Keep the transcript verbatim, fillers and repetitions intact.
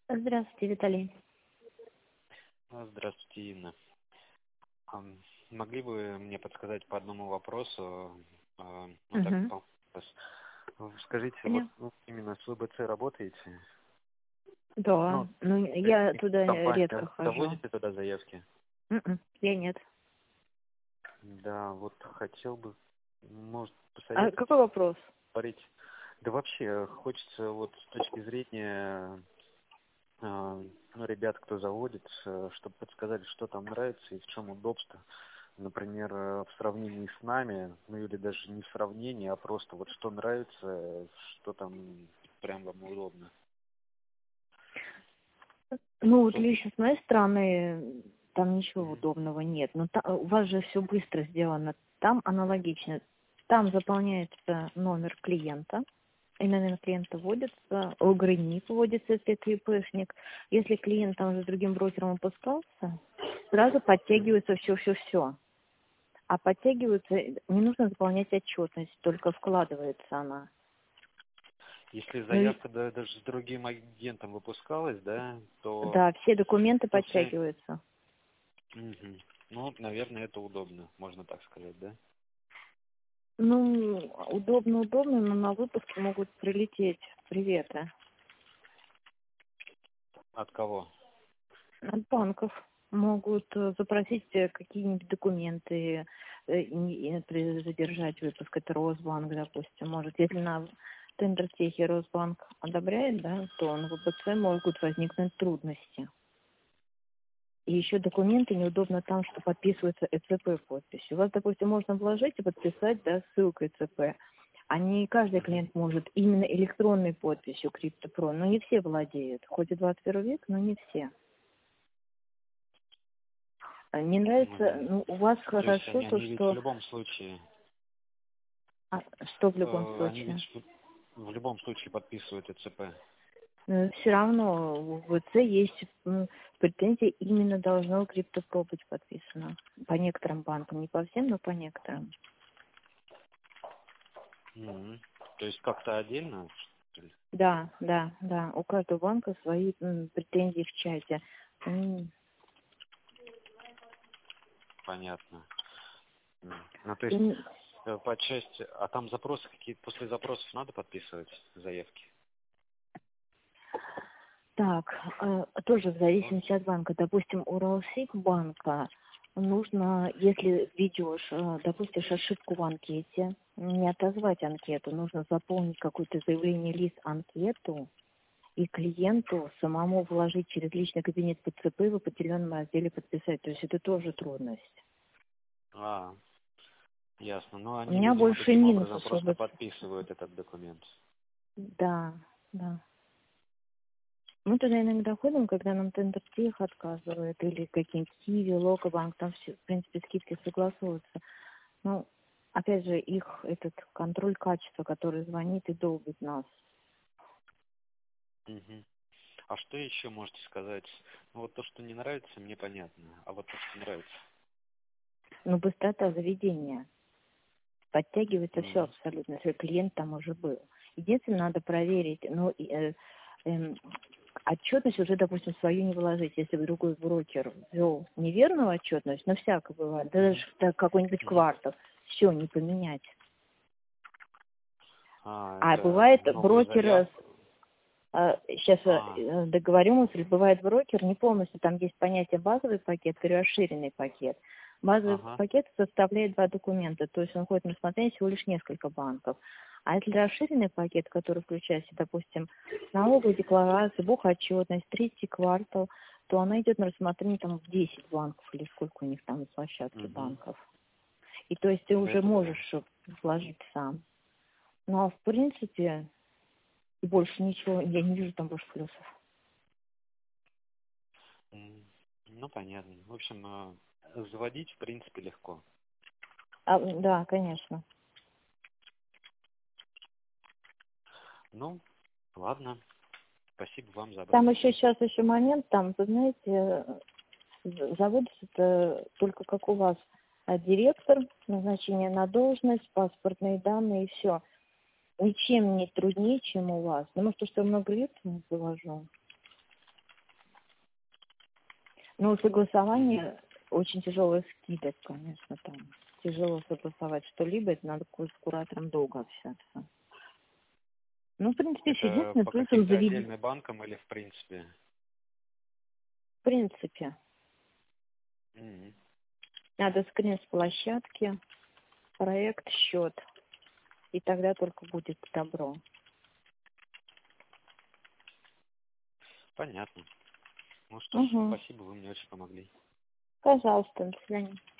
Здравствуйте, Виталий. А, Здравствуйте, Инна. Ам, Могли бы мне подсказать по одному вопросу? а, Ну так, Угу. по- с- скажите, вот Понял. ну, именно с вэ бэ цэ работаете? Да, Ну, ну э, я и туда редко компания хожу. доводите туда заявки? М-м, я нет. Да, вот хотел бы, может, А посоветовать, какой вопрос? говорить. Да вообще, хочется вот с точки зрения а, ну, ребят, кто заводит, чтобы подсказали, что там нравится и в чем удобство. Например, э, в сравнении с нами, ну или даже не в сравнении, а просто вот что нравится, что там прям вам удобно. Ну вот Что? лично с моей стороны там ничего Мгм. удобного нет. Но та- у вас же все быстро сделано. Там аналогично. Там заполняется номер клиента. Имя номер клиента вводится, логарифм вводится, если это ИПшник. Если клиент там уже с другим брокером опускался, сразу Мгм. подтягивается все-все-все. А подтягиваются, не нужно заполнять отчетность, только вкладывается она. Если Ну и заявка да- даже с другим агентом выпускалась, да, то да, все документы после... подтягиваются. Мгм. Ну, наверное, это удобно, можно так сказать, да? Ну, удобно, удобно, но на выпуске могут прилететь приветы От кого? от банков. Могут э, запросить э, какие-нибудь документы, э, и не- и, например, задержать выпуск. Это Росбанк, допустим, может. Если на тендертехе Росбанк одобряет, да, то на вэ бэ цэ могут возникнуть трудности. И еще документы неудобно там, что подписывается э цэ пэ подписью. У вас, допустим, можно вложить и подписать, да, ссылкой цэ пэ. А не каждый Мгм. клиент может именно электронной подписью CryptoPro. Но не все владеют. Хоть и двадцать первый век, но не все. А не нравится, Мгм. ну, у вас То есть хорошо они, то, они ведь в что... любом случае, а, что в любом э, они ведь случае? в в любом случае подписывают э цэ пэ. Все равно в вэ цэ есть м, претензии, именно должно CryptoPro быть подписано. По некоторым банкам, не по всем, но по некоторым. Мгм. То есть как-то отдельно, что ли? Да, да, да. У каждого банка свои м, претензии в чате. М, Понятно. М. Ну, то есть м, э, по части, а там запросы какие-то, после запросов надо подписывать заявки? Так, э, тоже в Ну, зависимости от банка. Допустим, у банка нужно, если ведешь, э, допустим, ошибку в анкете, не отозвать анкету, нужно заполнить какое-то заявление, лист, анкету, и клиенту самому вложить через личный кабинет пэ цэ пэ в определенном разделе подписать. То есть это тоже трудность. а, ясно. Ну, У они, меня видимо, больше таким минусов, образом просто чтобы... подписывают этот документ. Да, да. Мы туда иногда ходим, когда нам тендер-тех отказывает, или какие-нибудь Киви, Локобанк, там все, в принципе, скидки согласуются. Ну, опять же, их этот контроль качества, который звонит и долбит нас. Мгм. А что еще можете сказать? Ну, вот то, что не нравится, мне понятно. А вот то, что нравится. Ну, быстрота заведения. Подтягивается все М. абсолютно, если клиент там уже был. Единственное, надо проверить, ну, и, э, эм, отчетность уже, допустим, свою не выложить. Если другой брокер ввел неверную отчетность, ну, всякое бывает, да даже Мгм. так какой-нибудь Мгм. квартал, все, не поменять. А, А это бывает новую брокер, заявку. сейчас А, договорю мысль, бывает брокер не полностью, там есть понятие базовый пакет и расширенный пакет. Базовый ага. пакет составляет два документа, то есть он ходит на рассмотрение всего лишь несколько банков. А если расширенный пакет, который включает, допустим, налоговую декларацию, бухотчетность, третий квартал, то она идет на рассмотрение там в десять банков или сколько у них там на площадке Мгм. банков. И то есть ты уже Это да. можешь вложить сам. Ну а в принципе больше ничего, я не вижу там больше плюсов. М. Ну, понятно. В общем, э, заводить, в принципе, легко. А, да, конечно. Ну, ладно. Спасибо вам за Там обратную еще связь. сейчас еще момент, там, вы знаете, з- заводится это только как у вас а, директор, назначение на должность, паспортные данные и все. Ничем не труднее, чем у вас. Ну, может, что я много лет не завожу. Ну, Мгм. согласование очень тяжелый скидок, конечно, там. Тяжело согласовать что-либо, это надо ку- с куратором долго общаться. Ну, в принципе, еще Это единственный по плюс он каким-то заведет, отдельным банкам или в принципе? в принципе. Мгм. Надо скрин с площадки, проект, счет, и тогда только будет добро. Понятно. Ну что ж, Угу. спасибо, вы мне очень помогли. Пожалуйста, до свидания.